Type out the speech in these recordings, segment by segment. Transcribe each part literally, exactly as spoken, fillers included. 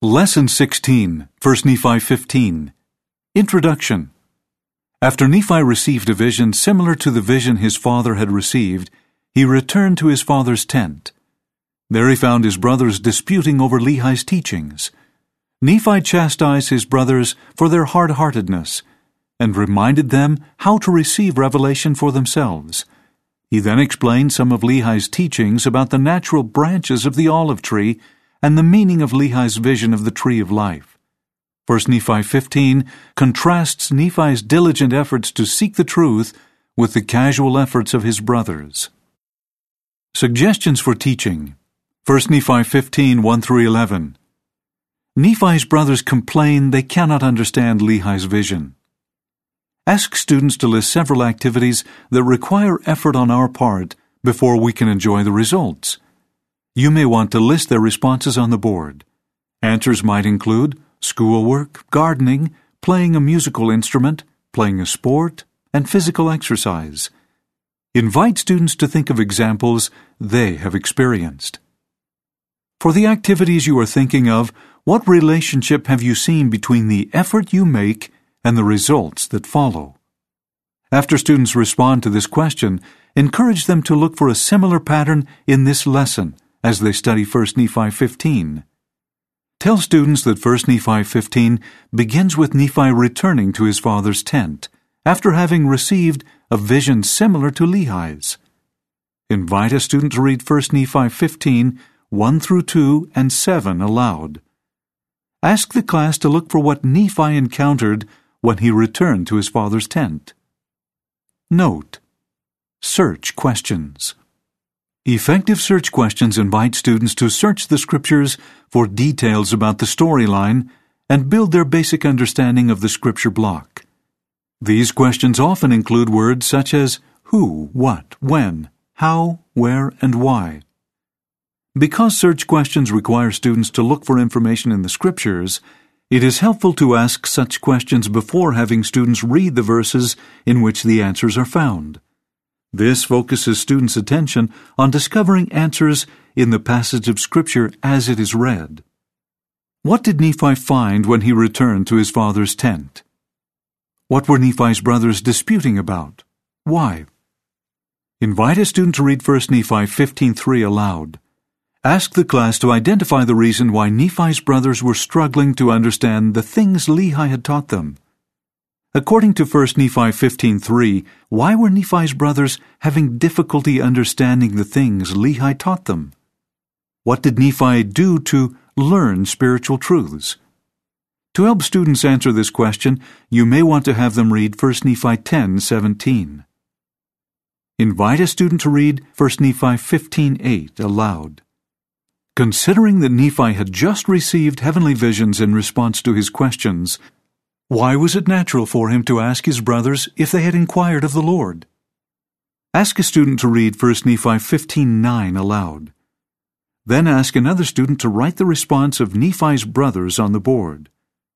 Lesson sixteen, First Nephi fifteen. Introduction. After Nephi received a vision similar to the vision his father had received, he returned to his father's tent. There he found his brothers disputing over Lehi's teachings. Nephi chastised his brothers for their hard-heartedness and reminded them how to receive revelation for themselves. He then explained some of Lehi's teachings about the natural branches of the olive tree and the meaning of Lehi's vision of the tree of life. First Nephi fifteen contrasts Nephi's diligent efforts to seek the truth with the casual efforts of his brothers. Suggestions for teaching. First Nephi fifteen, one through eleven. Nephi's brothers complain they cannot understand Lehi's vision. Ask students to list several activities that require effort on our part before we can enjoy the results. You may want to list their responses on the board. Answers might include schoolwork, gardening, playing a musical instrument, playing a sport, and physical exercise. Invite students to think of examples they have experienced. For the activities you are thinking of, what relationship have you seen between the effort you make and the results that follow? After students respond to this question, encourage them to look for a similar pattern in this lesson as they study First Nephi fifteen. Tell students that First Nephi fifteen begins with Nephi returning to his father's tent after having received a vision similar to Lehi's. Invite a student to read First Nephi fifteen, one through two and seven aloud. Ask the class to look for what Nephi encountered when he returned to his father's tent. Note: search questions. Effective search questions invite students to search the Scriptures for details about the storyline and build their basic understanding of the Scripture block. These questions often include words such as who, what, when, how, where, and why. Because search questions require students to look for information in the Scriptures, it is helpful to ask such questions before having students read the verses in which the answers are found. This focuses students' attention on discovering answers in the passage of Scripture as it is read. What did Nephi find when he returned to his father's tent? What were Nephi's brothers disputing about? Why? Invite a student to read First Nephi fifteen three aloud. Ask the class to identify the reason why Nephi's brothers were struggling to understand the things Lehi had taught them. According to First Nephi fifteen three, why were Nephi's brothers having difficulty understanding the things Lehi taught them? What did Nephi do to learn spiritual truths? To help students answer this question, you may want to have them read First Nephi ten seventeen. Invite a student to read First Nephi fifteen eight aloud. Considering that Nephi had just received heavenly visions in response to his questions, why was it natural for him to ask his brothers if they had inquired of the Lord? Ask a student to read First Nephi fifteen nine aloud. Then ask another student to write the response of Nephi's brothers on the board.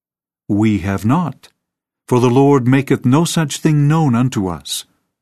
We have not, for the Lord maketh no such thing known unto us.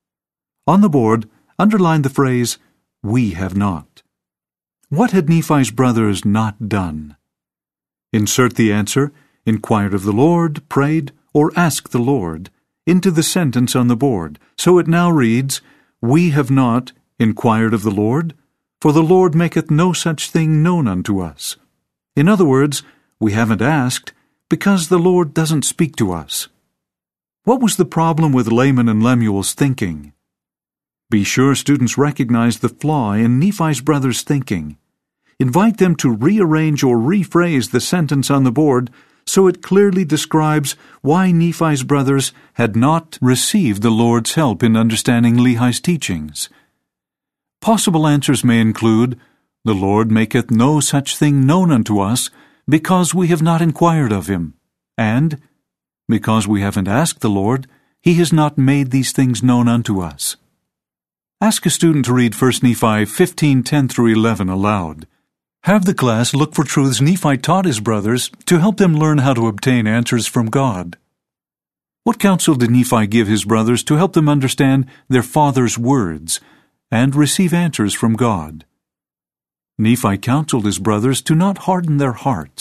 On the board, underline the phrase, we have not. What had Nephi's brothers not done? Insert the answer, inquired of the Lord, prayed, or asked the Lord, into the sentence on the board, so it now reads, We have not inquired of the Lord, for the Lord maketh no such thing known unto us. In other words, we haven't asked because the Lord doesn't speak to us. What was the problem with Laman and Lemuel's thinking? Be sure students recognize the flaw in Nephi's brothers' thinking. Invite them to rearrange or rephrase the sentence on the board so it clearly describes why Nephi's brothers had not received the Lord's help in understanding Lehi's teachings. Possible answers may include, The Lord maketh no such thing known unto us, because we have not inquired of him, and, Because we haven't asked the Lord, he has not made these things known unto us. Ask a student to read First Nephi fifteen ten through eleven aloud. Have the class look for truths Nephi taught his brothers to help them learn how to obtain answers from God. What counsel did Nephi give his brothers to help them understand their father's words and receive answers from God? Nephi counseled his brothers to not harden their hearts,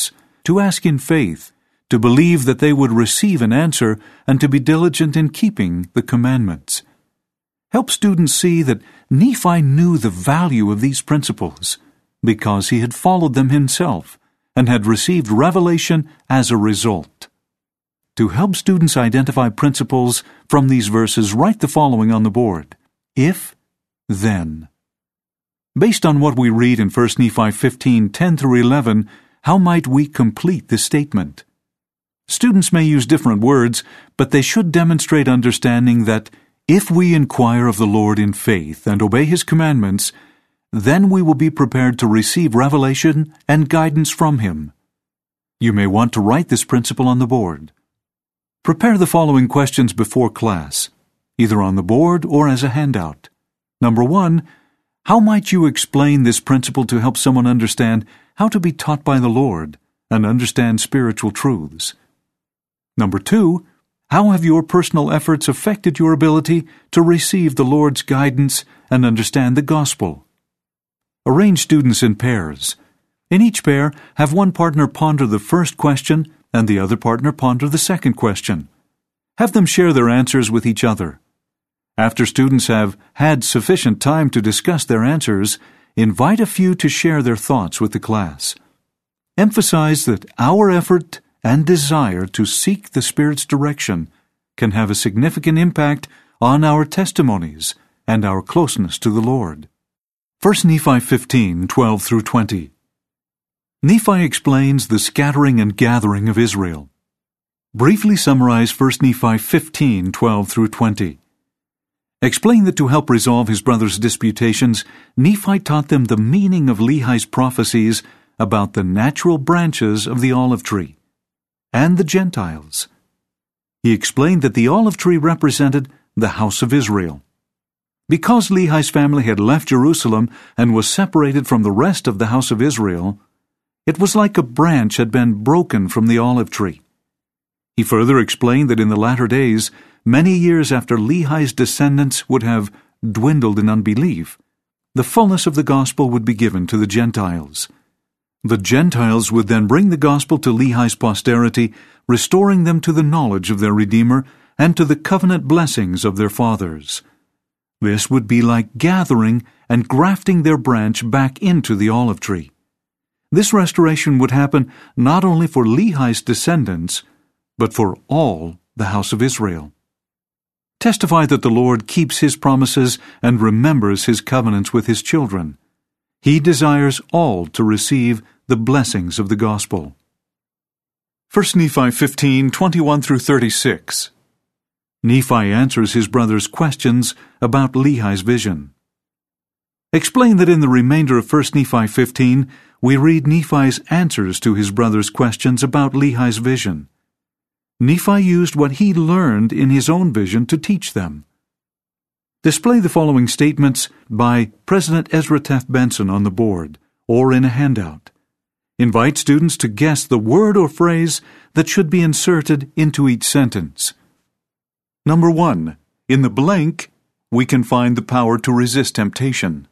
to ask in faith, to believe that they would receive an answer, and to be diligent in keeping the commandments. Help students see that Nephi knew the value of these principles because he had followed them himself and had received revelation as a result. To help students identify principles from these verses, write the following on the board. If, then. Based on what we read in First Nephi fifteen, ten through eleven, how might we complete this statement? Students may use different words, but they should demonstrate understanding that if we inquire of the Lord in faith and obey His commandments, then we will be prepared to receive revelation and guidance from Him. You may want to write this principle on the board. Prepare the following questions before class, either on the board or as a handout. Number one, how might you explain this principle to help someone understand how to be taught by the Lord and understand spiritual truths? Number two, how have your personal efforts affected your ability to receive the Lord's guidance and understand the gospel? Arrange students in pairs. In each pair, have one partner ponder the first question and the other partner ponder the second question. Have them share their answers with each other. After students have had sufficient time to discuss their answers, invite a few to share their thoughts with the class. Emphasize that our effort and desire to seek the Spirit's direction can have a significant impact on our testimonies and our closeness to the Lord. First Nephi fifteen, twelve through twenty. Nephi explains the scattering and gathering of Israel. Briefly summarize First Nephi fifteen, twelve through twenty. Explain that to help resolve his brother's disputations, Nephi taught them the meaning of Lehi's prophecies about the natural branches of the olive tree and the Gentiles. He explained that the olive tree represented the house of Israel. Because Lehi's family had left Jerusalem and was separated from the rest of the house of Israel, it was like a branch had been broken from the olive tree. He further explained that in the latter days, many years after Lehi's descendants would have dwindled in unbelief, the fullness of the gospel would be given to the Gentiles. The Gentiles would then bring the gospel to Lehi's posterity, restoring them to the knowledge of their Redeemer and to the covenant blessings of their fathers. This would be like gathering and grafting their branch back into the olive tree. This restoration would happen not only for Lehi's descendants, but for all the house of Israel. Testify that the Lord keeps His promises and remembers His covenants with His children. He desires all to receive the blessings of the gospel. First Nephi fifteen, twenty-one through thirty-six. Nephi answers his brother's questions about Lehi's vision. Explain that in the remainder of First Nephi fifteen, we read Nephi's answers to his brother's questions about Lehi's vision. Nephi used what he learned in his own vision to teach them. Display the following statements by President Ezra Taft Benson on the board or in a handout. Invite students to guess the word or phrase that should be inserted into each sentence. Number one, in the blank, we can find the power to resist temptation.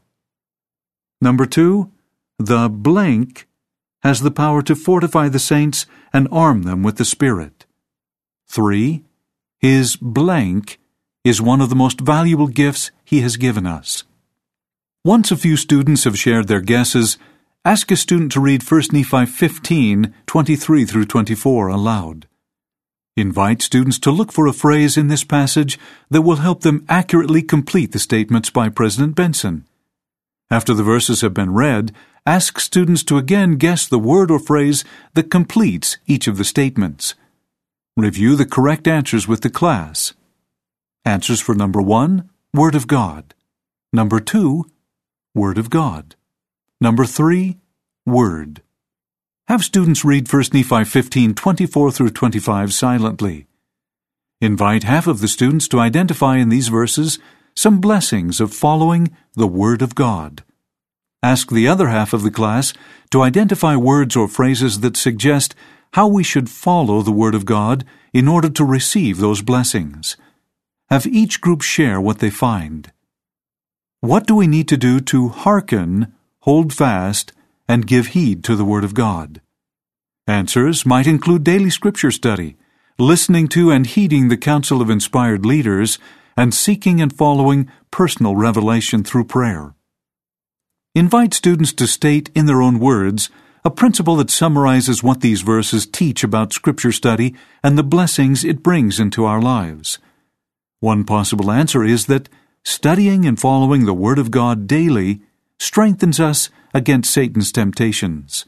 Number two, the blank has the power to fortify the saints and arm them with the Spirit. Three, his blank is one of the most valuable gifts he has given us. Once a few students have shared their guesses, ask a student to read First Nephi fifteen, twenty-three through twenty-four aloud. Invite students to look for a phrase in this passage that will help them accurately complete the statements by President Benson. After the verses have been read, ask students to again guess the word or phrase that completes each of the statements. Review the correct answers with the class. Answers for number one, Word of God. Number two, Word of God. Number three, Word. Have students read First Nephi fifteen, twenty-four through twenty-five silently. Invite half of the students to identify in these verses some blessings of following the Word of God. Ask the other half of the class to identify words or phrases that suggest how we should follow the Word of God in order to receive those blessings. Have each group share what they find. What do we need to do to hearken, hold fast, and give heed to the Word of God? Answers might include daily scripture study, listening to and heeding the counsel of inspired leaders, and seeking and following personal revelation through prayer. Invite students to state in their own words a principle that summarizes what these verses teach about scripture study and the blessings it brings into our lives. One possible answer is that studying and following the Word of God daily strengthens us against Satan's temptations.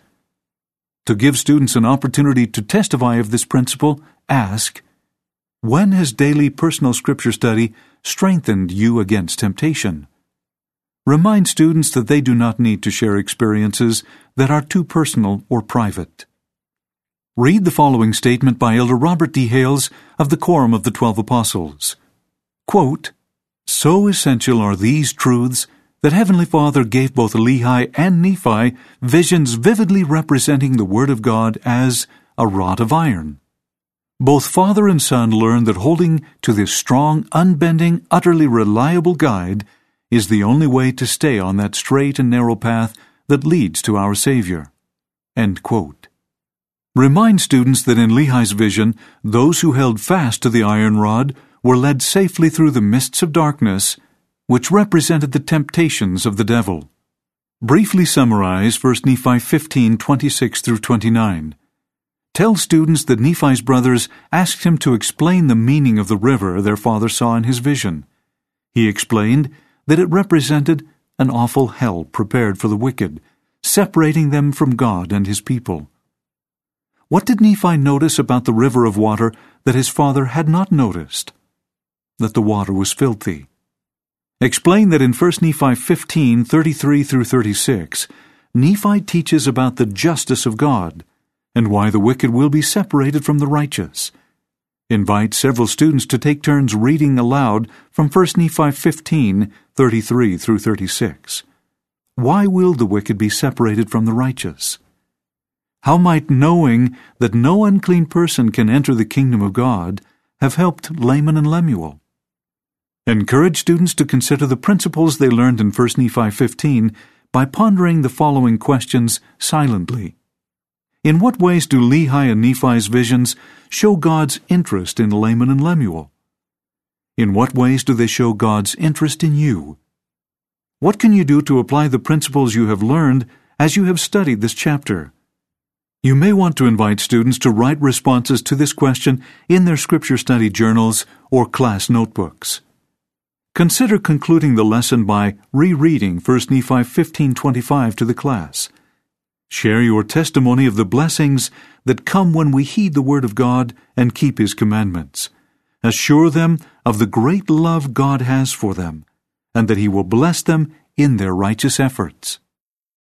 To give students an opportunity to testify of this principle, ask, when has daily personal scripture study strengthened you against temptation? Remind students that they do not need to share experiences that are too personal or private. Read the following statement by Elder Robert D. Hales of the Quorum of the Twelve Apostles. Quote, "So essential are these truths that Heavenly Father gave both Lehi and Nephi visions vividly representing the Word of God as a rod of iron. Both father and son learned that holding to this strong, unbending, utterly reliable guide is the only way to stay on that straight and narrow path that leads to our Savior." End quote. Remind students that in Lehi's vision, those who held fast to the iron rod were led safely through the mists of darkness, which represented the temptations of the devil. Briefly summarize First Nephi fifteen, twenty-six through twenty-nine. Tell students that Nephi's brothers asked him to explain the meaning of the river their father saw in his vision. He explained that it represented an awful hell prepared for the wicked, separating them from God and His people. What did Nephi notice about the river of water that his father had not noticed? That the water was filthy. Explain that in First Nephi fifteen, thirty-three through thirty-six, Nephi teaches about the justice of God and why the wicked will be separated from the righteous. Invite several students to take turns reading aloud from First Nephi fifteen, thirty-three through thirty-six. Why will the wicked be separated from the righteous? How might knowing that no unclean person can enter the kingdom of God have helped Laman and Lemuel? Encourage students to consider the principles they learned in First Nephi fifteen by pondering the following questions silently. In what ways do Lehi and Nephi's visions show God's interest in Laman and Lemuel? In what ways do they show God's interest in you? What can you do to apply the principles you have learned as you have studied this chapter? You may want to invite students to write responses to this question in their scripture study journals or class notebooks. Consider concluding the lesson by rereading First Nephi fifteen twenty-five to the class. Share your testimony of the blessings that come when we heed the Word of God and keep His commandments. Assure them of the great love God has for them, and that He will bless them in their righteous efforts.